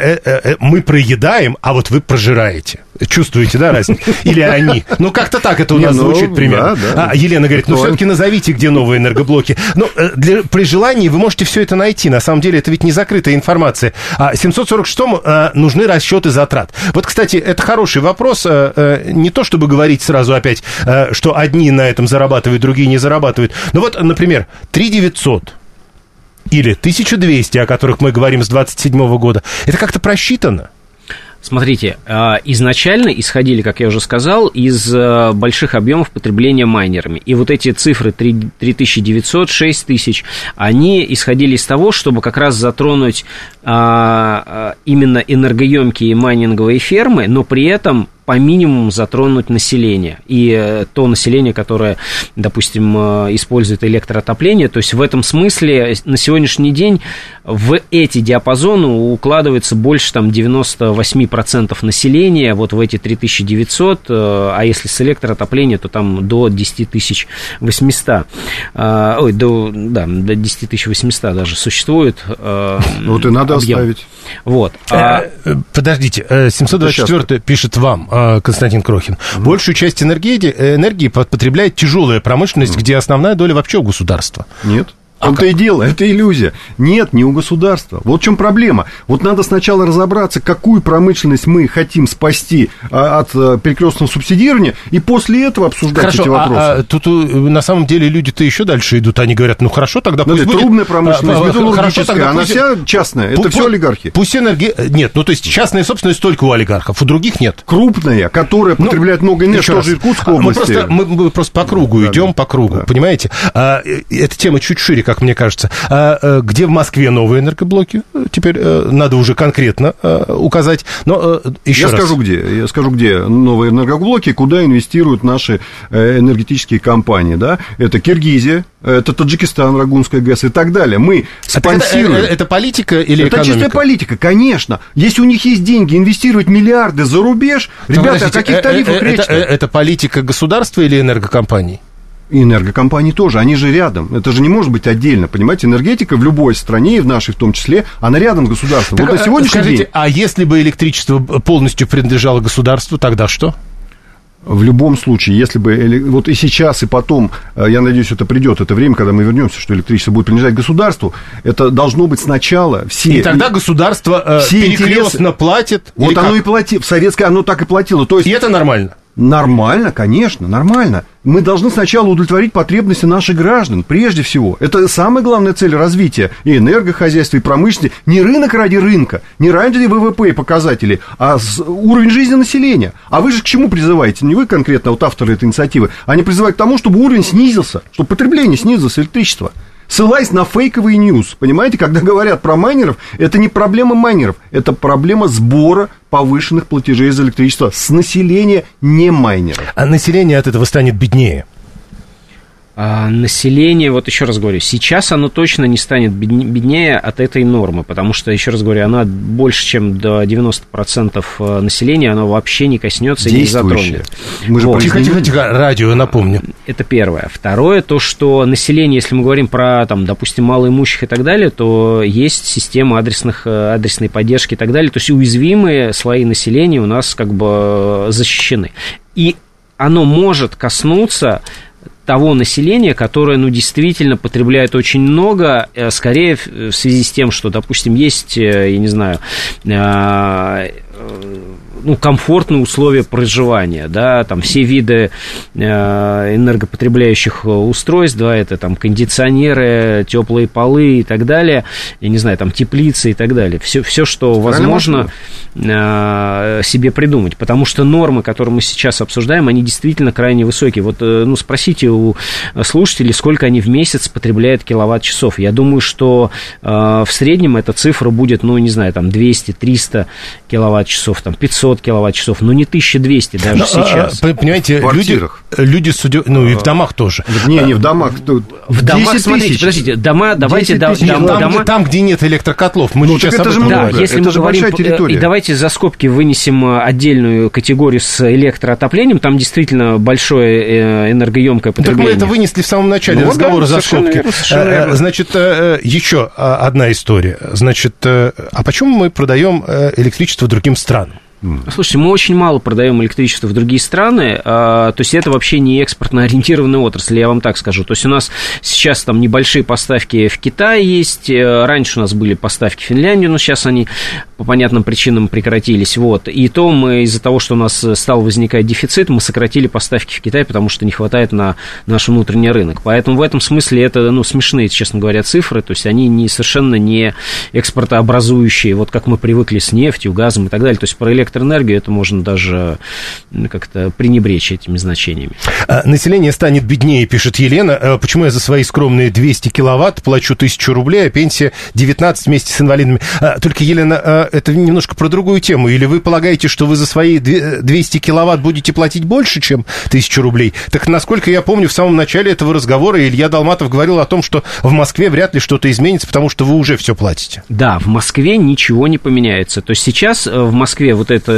мы проедаем, а вот вы прожираете. Чувствуете, да, разницу? Или они? Ну, как-то так это у нас Не, ну, звучит примерно. Да, да. А, Елена говорит, ну, все-таки назовите, где новые энергоблоки. Ну, для, при желании вы можете все это найти. На самом деле, это ведь не закрытая информация. А семьсот сорок шестому а, нужны расчеты затрат. Вот, кстати, это хороший вопрос. А, а, не то, чтобы говорить сразу опять, а, что одни на этом зарабатывают, другие не зарабатывают. Ну, вот, например, три тысячи девятьсот или тысяча двести, о которых мы говорим с двадцать седьмого года, это как-то просчитано? Смотрите, изначально исходили, как я уже сказал, из больших объемов потребления майнерами. И вот эти цифры три тысячи девятьсот, шесть тысяч, они исходили из того, чтобы как раз затронуть именно энергоемкие майнинговые фермы, но при этом по минимуму затронуть население. И то население, которое, допустим, использует электроотопление. То есть в этом смысле на сегодняшний день в эти диапазоны укладывается больше там, девяносто восемь процентов населения вот в эти три тысячи девятьсот, а если с электроотопления, то там до десять тысяч восемьсот. Ой, до, да, до десять тысяч восемьсот даже существует. Вот и надо объем. Оставить. Вот. Подождите, семьсот двадцать четвёртый пишет вам, Константин Крохин. Mm-hmm. Большую часть энергии, энергии потребляет тяжелая промышленность, mm-hmm. где основная доля вообще у государства. Нет. В том-то и дело, это иллюзия. Нет, не у государства. Вот в чем проблема. Вот надо сначала разобраться, какую промышленность мы хотим спасти от перекрестного субсидирования, и после этого обсуждать хорошо, эти вопросы. А, а тут на самом деле люди-то еще дальше идут. Они говорят, ну хорошо, тогда ну, пусть будет... Трубная промышленность, металлургическая, она пусть... вся частная. Это Пу- все олигархи. Пусть энергия... Нет, ну то есть частная собственность только у олигархов, у других нет. Крупная, которая ну, потребляет много энергии, тоже Иркутской области. Мы просто, мы, мы просто по кругу да, идем, да, по кругу, да. Понимаете? А, эта тема чуть шире, как мне кажется. А, где в Москве новые энергоблоки? Теперь а, надо уже конкретно а, указать. Но а, еще я раз. скажу где. Я скажу, где новые энергоблоки, куда инвестируют наши энергетические компании. Да? Это Киргизия, это Таджикистан, Рагунская ГЭС и так далее. Мы спонсируем. Это, это, это политика или это экономика? Это чистая политика, конечно. Если у них есть деньги инвестировать миллиарды за рубеж, ребята, о каких тарифах речь? Это, это политика государства или энергокомпаний? И энергокомпании тоже, они же рядом. Это же не может быть отдельно, понимаете? Энергетика в любой стране, и в нашей в том числе, она рядом с государством. Так, вот на сегодняшний скажите, день... а если бы электричество полностью принадлежало государству, тогда что? В любом случае, если бы... Вот и сейчас, и потом, я надеюсь, это придет, это время, когда мы вернемся, что электричество будет принадлежать государству, это должно быть сначала все... И тогда государство все перекрестно интересы... платит? Вот оно как? И платило. В советское оно так и платило. То есть... И это нормально? Нормально, конечно, нормально. Мы должны сначала удовлетворить потребности наших граждан, прежде всего. Это самая главная цель развития и энергохозяйства, и промышленности. Не рынок ради рынка, не ради ВВП и показателей, а уровень жизни населения. А вы же к чему призываете? Не вы конкретно, вот авторы этой инициативы. Они призывают к тому, чтобы уровень снизился, чтобы потребление снизилось, электричество. Ссылаясь на фейковый ньюс. Понимаете, когда говорят про майнеров, это не проблема майнеров, это проблема сбора повышенных платежей за электричество с населения не майнеров. А население от этого станет беднее? А население, вот еще раз говорю, сейчас оно точно не станет беднее от этой нормы, потому что, еще раз говорю, она больше, чем до девяносто процентов населения, она вообще не коснется и не затронет. Мы же вот. Тихо, тихо, тихо, радио, напомню. Это первое. Второе, то, что население, если мы говорим про, там, допустим, малоимущих и так далее, то есть система адресных, адресной поддержки и так далее, то есть уязвимые слои населения у нас как бы защищены. И оно может коснуться того населения, которое, ну, действительно потребляет очень много, скорее в связи с тем, что, допустим, есть, я не знаю, ну, комфортные условия проживания, да, там все виды энергопотребляющих устройств, да, это там кондиционеры, теплые полы и так далее, я не знаю, там теплицы и так далее, все, все что возможно себе придумать, потому что нормы, которые мы сейчас обсуждаем, они действительно крайне высокие. Вот, ну, спросите у слушателей, сколько они в месяц потребляют киловатт-часов. Я думаю, что в среднем эта цифра будет, ну, не знаю, там двести-триста киловатт-часов, там пятьсот киловатт-часов, но не тысяча двести даже но, сейчас. А, понимаете, люди, люди судя... ну и в домах тоже. Не, не в домах. В домах, смотрите, подождите, дома, давайте... Да, там, дома... там, где нет электрокотлов, мы ну, сейчас это об же этом много, да, если это мы же говорим, большая территория. И давайте за скобки вынесем отдельную категорию с электроотоплением, там действительно большое энергоемкое потребление. Так мы это вынесли в самом начале ну, разговора да, за скобки. Верно, Значит, еще одна история. Значит, а почему мы продаем электричество другим странам? Слушайте, мы очень мало продаем электричество в другие страны, а, то есть это вообще не экспортно ориентированная отрасль, я вам так скажу. То есть у нас сейчас там небольшие поставки в Китай есть, раньше у нас были поставки в Финляндию, но сейчас они по понятным причинам прекратились. Вот. И то мы из-за того, что у нас стал возникать дефицит, мы сократили поставки в Китай, потому что не хватает на наш внутренний рынок. Поэтому в этом смысле это, ну, смешные, честно говоря, цифры, то есть они не, совершенно не экспортообразующие, вот как мы привыкли с нефтью, газом и так далее. То есть про электроэнергию электроэнергию, это можно даже как-то пренебречь этими значениями. Население станет беднее, пишет Елена. Почему я за свои скромные двести киловатт плачу тысячу рублей, а пенсия девятнадцать вместе с инвалидами? Только, Елена, это немножко про другую тему. Или вы полагаете, что вы за свои двести киловатт будете платить больше, чем тысячу рублей? Так, насколько я помню, в самом начале этого разговора Илья Долматов говорил о том, что в Москве вряд ли что-то изменится, потому что вы уже все платите. Да, в Москве ничего не поменяется. То есть сейчас в Москве вот это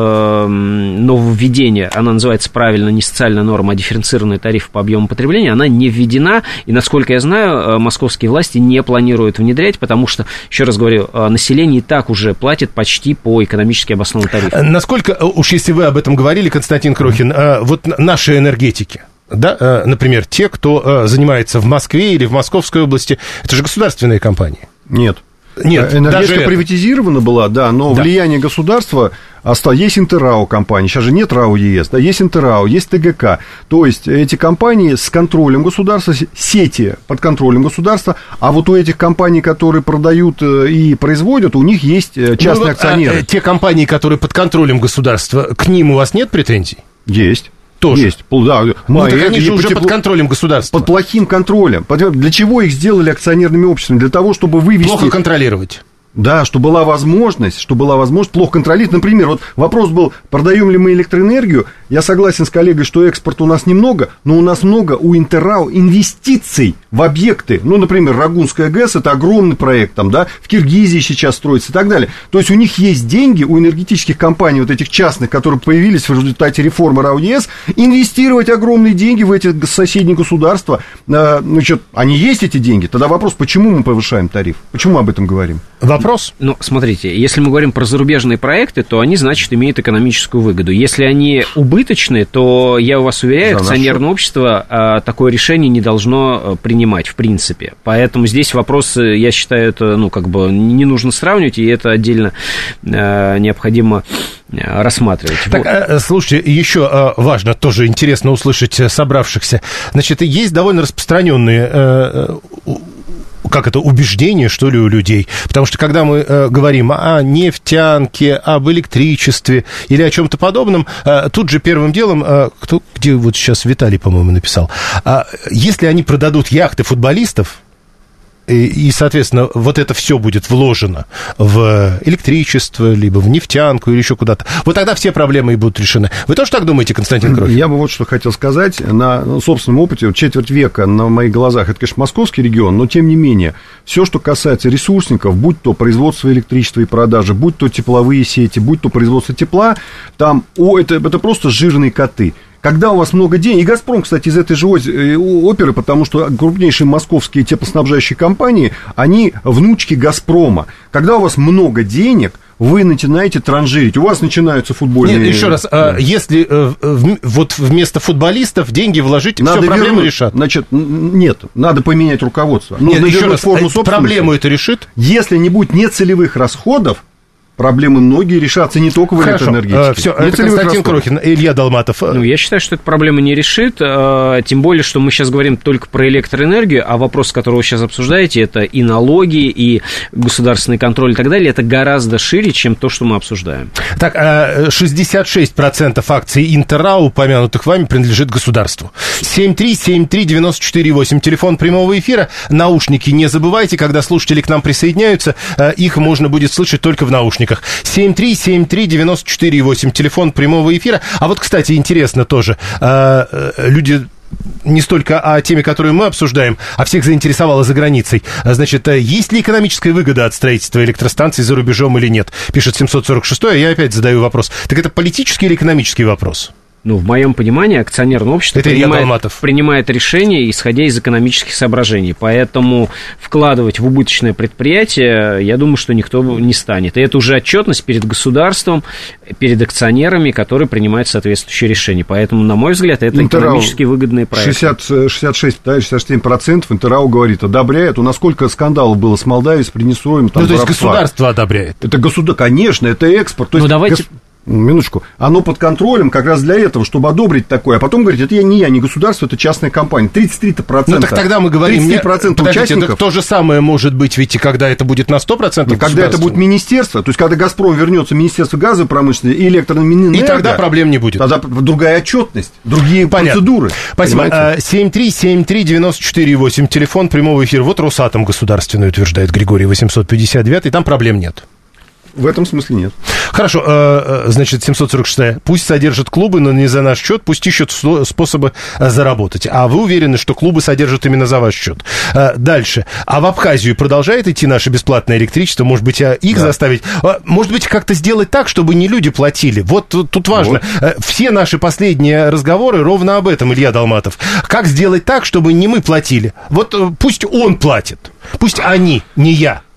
э, нововведение, оно называется правильно не социальная норма, а дифференцированный тариф по объему потребления, она не введена, и, насколько я знаю, московские власти не планируют внедрять, потому что, еще раз говорю, население и так уже платит почти по экономически обоснованному тарифу. Насколько, уж если вы об этом говорили, Константин Крохин, вот наши энергетики, да, например, те, кто занимается в Москве или в Московской области, это же государственные компании. Нет. Нет, энергетика приватизирована была, да, но да. влияние государства осталось. Есть Интеррао компании, сейчас же нет РАО ЕС, да, есть Интеррао, есть ТГК. То есть эти компании с контролем государства, сети под контролем государства, а вот у этих компаний, которые продают и производят, у них есть частные ну, вот, акционеры. А, те компании, которые под контролем государства, к ним у вас нет претензий? Есть. Тоже. Есть. Да. Ну, так они же уже под контролем государства. Под плохим контролем. Для чего их сделали акционерными обществами? Для того, чтобы вывести... Плохо контролировать. Да, что была возможность, что была возможность плохо контролировать. Например, вот вопрос был, продаем ли мы электроэнергию. Я согласен с коллегой, что экспорта у нас немного, но у нас много у Интеррао инвестиций в объекты. Ну, например, Рагунская ГЭС – это огромный проект, там, да, в Киргизии сейчас строится и так далее. То есть у них есть деньги, у энергетических компаний, вот этих частных, которые появились в результате реформы РАО ЕС, инвестировать огромные деньги в эти соседние государства. Значит, они есть, эти деньги. Тогда вопрос, почему мы повышаем тариф? Почему об этом говорим? Вопрос? Ну, смотрите, если мы говорим про зарубежные проекты, то они, значит, имеют экономическую выгоду. Если они убыточные, то, я у вас уверяю, акционерное общество а, такое решение не должно принимать, в принципе. Поэтому здесь вопрос, я считаю, это, ну, как бы не нужно сравнивать, и это отдельно а, необходимо рассматривать. Так, вот. Слушайте, еще важно, тоже интересно услышать собравшихся. Значит, есть довольно распространенные... как это, убеждение, что ли, у людей. Потому что, когда мы э, говорим о нефтянке, об электричестве или о чем-то подобном, э, тут же первым делом, э, кто, где вот сейчас Виталий, по-моему, написал, э, если они продадут яхты футболистов, и, соответственно, вот это все будет вложено в электричество, либо в нефтянку, или еще куда-то, вот тогда все проблемы и будут решены. Вы тоже так думаете, Константин Крохин? Я бы вот что хотел сказать. На собственном опыте, вот четверть века на моих глазах, это, конечно, московский регион, но, тем не менее, все, что касается ресурсников, будь то производство электричества и продажи, будь то тепловые сети, будь то производство тепла, там, о, это, это просто жирные коты. Когда у вас много денег, и «Газпром», кстати, из этой же оперы, потому что крупнейшие московские теплоснабжающие компании, они внучки «Газпрома». Когда у вас много денег, вы начинаете транжирить, у вас начинаются футбольные... Нет, еще раз, да. Если вот вместо футболистов деньги вложить, надо все проблемы решат. Значит, нет, надо поменять руководство. Нет, еще раз, проблему это решит? Если не будет нецелевых расходов, проблемы многие решатся не только в электроэнергетике. Все, это Константин Крохин, Илья Долматов. Ну, я считаю, что эта проблема не решит, тем более, что мы сейчас говорим только про электроэнергию, а вопрос, который вы сейчас обсуждаете, это и налоги, и государственный контроль и так далее, это гораздо шире, чем то, что мы обсуждаем. Так, шестьдесят шесть процентов акций Интеррао, упомянутых вами, принадлежит государству. семь три семь три девять четыре восемь, телефон прямого эфира. Наушники не забывайте, когда слушатели к нам присоединяются, их можно будет слышать только в наушниках. семь три семь три девять четыре восемь, телефон прямого эфира. А вот, кстати, интересно тоже, люди не столько о теме, которую мы обсуждаем, а всех заинтересовало за границей. Значит, есть ли экономическая выгода от строительства электростанций за рубежом или нет? Пишет семьсот сорок шесть, а я опять задаю вопрос. Так это политический или экономический вопрос? Ну, в моем понимании, акционерное общество принимает, принимает решение, исходя из экономических соображений. Поэтому вкладывать в убыточное предприятие, я думаю, что никто не станет. И это уже отчетность перед государством, перед акционерами, которые принимают соответствующие решения. Поэтому, на мой взгляд, это Интеррао экономически выгодные проекты. шестьдесят, шестьдесят шесть, шестьдесят семь процентов Интеррао говорит, одобряет. У нас сколько скандалов было с Молдавией, с Приднестровьем. Там, ну, то есть государство одобряет? Это государство, конечно, это экспорт. То ну, есть давайте... Гос... Минуточку. Оно под контролем как раз для этого, чтобы одобрить такое. А потом говорить, это я не я, не государство, это частная компания. тридцать три процента. Ну, так тогда мы говорим... тридцать три процента участников. Так то же самое может быть, ведь и когда это будет на сто процентов. И когда это будет министерство, то есть когда «Газпром» вернется в Министерство газовой промышленности и электроэнергии... И тогда проблем не будет. Тогда другая отчетность, другие Понятно. Процедуры. Спасибо. семь три семь три девять четыре восемь, телефон прямого эфира. Вот Росатом государственный, утверждает Григорий восемьсот пятьдесят девять, и там проблем нет. В этом смысле нет. Хорошо, значит, семьсот сорок шесть. Пусть содержат клубы, но не за наш счет, пусть ищут способы заработать. А вы уверены, что клубы содержат именно за ваш счет? Дальше. А в Абхазию продолжает идти наше бесплатное электричество? Может быть, их да. заставить? Может быть, как-то сделать так, чтобы не люди платили? Вот тут важно. Вот. Все наши последние разговоры ровно об этом, Илья Долматов. Как сделать так, чтобы не мы платили? Вот пусть он платит. Пусть они, не я.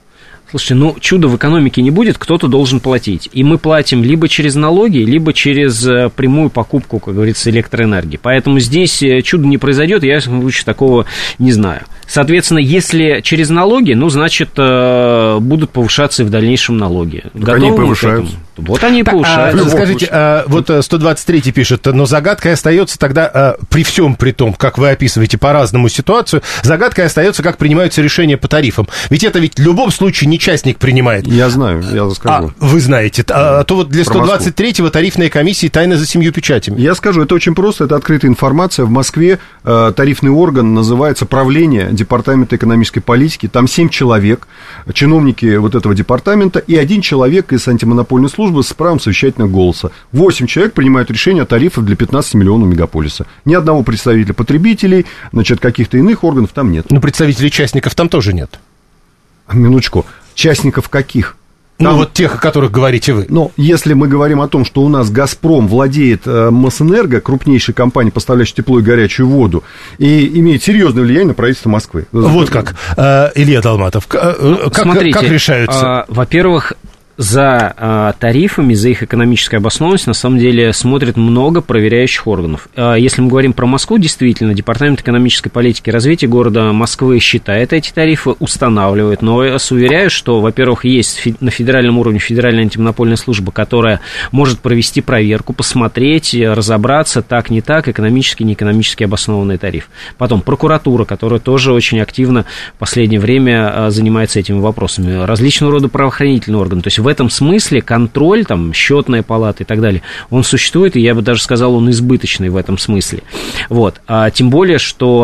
Слушайте, ну, чуда в экономике не будет, кто-то должен платить. И мы платим либо через налоги, либо через прямую покупку, как говорится, электроэнергии. Поэтому здесь чудо не произойдет, я в этом случае такого не знаю. Соответственно, если через налоги, ну, значит, будут повышаться и в дальнейшем налоги. Так они повышают. Вот они и так, повышают. А, скажите, а, вот сто двадцать третий пишет, но загадкой остается тогда, а, при всем при том, как вы описываете по-разному ситуацию, загадкой остается, как принимаются решения по тарифам. Ведь это ведь в любом случае не частник принимает. Я знаю, я скажу. А, вы знаете. А, а то вот для сто двадцать третьего тарифная комиссия тайна за семью печатями. Я скажу, это очень просто, это открытая информация. В Москве э, тарифный орган называется правление Департамента экономической политики. Там семь человек, чиновники вот этого департамента, и один человек из антимонопольной службы с правом совещательного голоса. Восемь человек принимают решение о тарифах для пятнадцати миллионов мегаполиса. Ни одного представителя потребителей, значит, каких-то иных органов там нет. Но представителей частников там тоже нет. Минуточку. Частников каких? Там, ну, вот тех, о которых говорите вы. Но если мы говорим о том, что у нас «Газпром» владеет э, Мосэнерго, крупнейшей компанией, поставляющей тепло и горячую воду, и имеет серьезное влияние на правительство Москвы. Вот как. Э, Илья Долматов, как, Смотрите, как решаются? Э, во-первых, за э, тарифами, за их экономической обоснованность, на самом деле, смотрит много проверяющих органов. Э, если мы говорим про Москву, действительно, Департамент экономической политики и развития города Москвы считает эти тарифы, устанавливает. Но я вас уверяю, что, во-первых, есть фи- на федеральном уровне Федеральная антимонопольная служба, которая может провести проверку, посмотреть, разобраться, так, не так, экономически, не экономически обоснованный тариф. Потом прокуратура, которая тоже очень активно в последнее время э, занимается этими вопросами. Различного рода правоохранительные органы. То есть в В этом смысле контроль, там, счетная палата и так далее, он существует, и я бы даже сказал, он избыточный в этом смысле. Вот. А тем более, что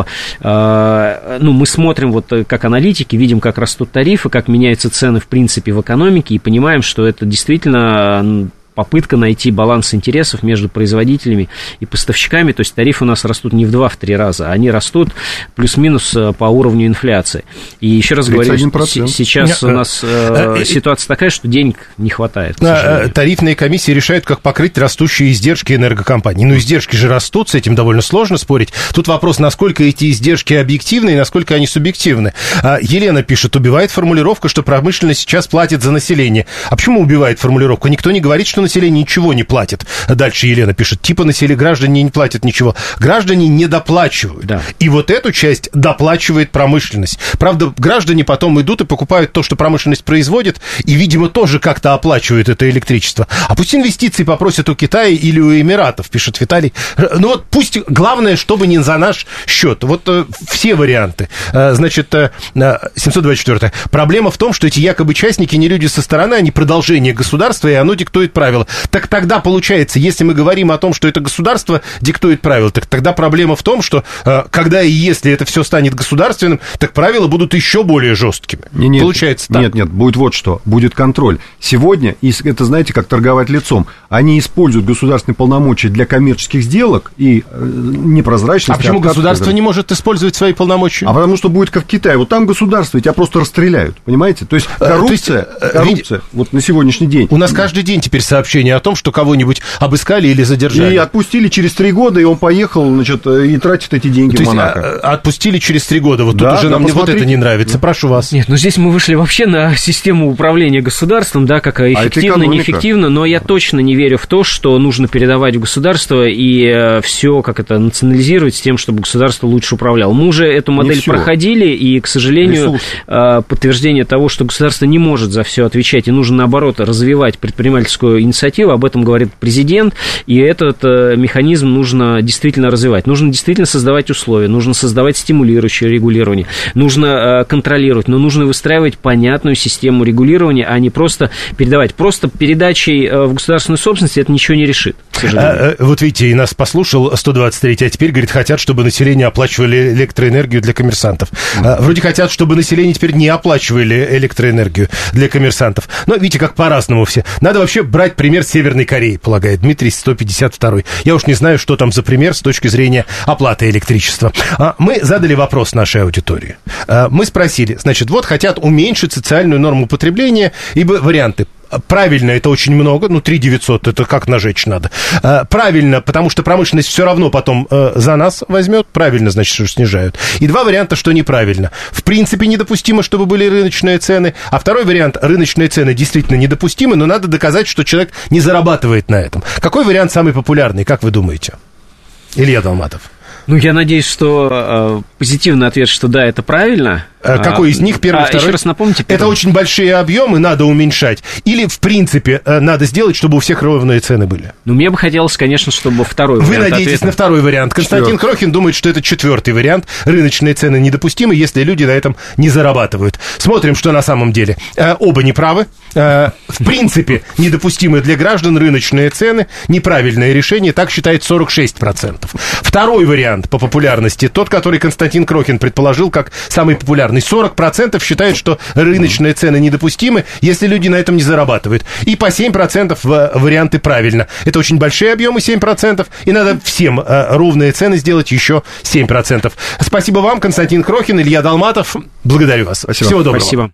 э, ну, мы смотрим, вот, как аналитики, видим, как растут тарифы, как меняются цены, в принципе, в экономике, и понимаем, что это действительно попытка найти баланс интересов между производителями и поставщиками, то есть тарифы у нас растут не в два, в три раза, они растут плюс-минус по уровню инфляции. И еще раз говорю, сейчас у нас э, ситуация такая, что денег не хватает. Тарифные комиссии решают, как покрыть растущие издержки энергокомпаний. Ну, издержки же растут, с этим довольно сложно спорить. Тут вопрос, насколько эти издержки объективны и насколько они субъективны. Елена пишет, убивает формулировка, что промышленность сейчас платит за население. А почему убивает формулировку? Никто не говорит, что население ничего не платит. Дальше Елена пишет, типа население, граждане не платят ничего. Граждане не доплачивают. Да. И вот эту часть доплачивает промышленность. Правда, граждане потом идут и покупают то, что промышленность производит, и, видимо, тоже как-то оплачивают это электричество. А пусть инвестиции попросят у Китая или у Эмиратов, пишет Виталий. Ну вот пусть, главное, чтобы не за наш счет. Вот э, все варианты. Э, значит, э, семьсот двадцать четыре. Проблема в том, что эти якобы частники не люди со стороны, они продолжение государства, и оно диктует правила. Так тогда получается, если мы говорим о том, что это государство диктует правила, так тогда проблема в том, что э, когда и если это все станет государственным, так правила будут еще более жесткими. Не, нет, получается так. Нет, нет, будет вот что, будет контроль. Сегодня, это знаете, как торговать лицом, они используют государственные полномочия для коммерческих сделок и э, непрозрачности. А почему откат, государство не может использовать свои полномочия? А потому что будет как в Китае. Вот там государство, и тебя просто расстреляют, понимаете? То есть коррупция, То есть, коррупция вид... вот на сегодняшний день. У нас каждый день теперь сообщение о том, что кого-нибудь обыскали или задержали. И отпустили через три года, и он поехал, значит, и тратит эти деньги То в Монако. Есть, а, отпустили через три года. Вот да, тут уже да, нам посмотрите. Вот это не нравится. Прошу вас. Нет, ну здесь мы вышли вообще на систему управления государством, да, как эффективно, а неэффективно, но я точно не верю в то, что нужно передавать в государство и все, как это, национализировать с тем, чтобы государство лучше управляло. Мы уже эту модель проходили, и, к сожалению, Ресурс. подтверждение того, что государство не может за все отвечать, и нужно, наоборот, развивать предпринимательскую инициативу, об этом говорит президент, и этот механизм нужно действительно развивать. Нужно действительно создавать условия, нужно создавать стимулирующее регулирование, нужно контролировать, но нужно выстраивать понятную систему регулирования, а не просто передавать. Просто передачей в государственную собственность это ничего не решит, к сожалению. А, вот видите, и нас послушал сто двадцать три, а теперь, говорит, хотят, чтобы население оплачивали электроэнергию для коммерсантов. А, вроде хотят, чтобы население теперь не оплачивали электроэнергию для коммерсантов. Но видите, как по-разному все. Надо вообще брать пример Северной Кореи, полагает Дмитрий, сто пятьдесят второй. Я уж не знаю, что там за пример с точки зрения оплаты электричества. А, мы задали вопрос нашей аудитории. А, мы спросили, значит, вот хотят уменьшить социальную норму потребления, ибо варианты. правильно, это очень много, ну, три девятьсот, это как нажечь надо. Правильно, потому что промышленность все равно потом за нас возьмет, правильно, значит, что снижают. И два варианта, что неправильно. В принципе, недопустимо, чтобы были рыночные цены, а второй вариант, рыночные цены действительно недопустимы, но надо доказать, что человек не зарабатывает на этом. Какой вариант самый популярный, как вы думаете? Илья Долматов. Ну, я надеюсь, что э, позитивный ответ, что да, это правильно. Какой из них, первый, а, второй? Еще раз напомните. Первый. Это очень большие объемы, надо уменьшать. Или, в принципе, надо сделать, чтобы у всех ровные цены были? Ну, мне бы хотелось, конечно, чтобы второй Вы вариант. Вы надеетесь ответа... на второй вариант. Константин Четвертый. Крохин думает, что это четвертый вариант. Рыночные цены недопустимы, если люди на этом не зарабатывают. Смотрим, что на самом деле. Оба неправы. В принципе, недопустимы для граждан рыночные цены. Неправильное решение, так считает сорок шесть процентов. Второй вариант по популярности, тот, который Константин Крохин предположил как самый популярный. сорок процентов считают, что рыночные цены недопустимы, если люди на этом не зарабатывают. И по семь процентов варианты правильно. Это очень большие объемы, семь процентов, и надо всем ровные цены сделать еще семь процентов. Спасибо вам, Константин Крохин, Илья Долматов. Благодарю вас. Спасибо. Всего доброго. Спасибо.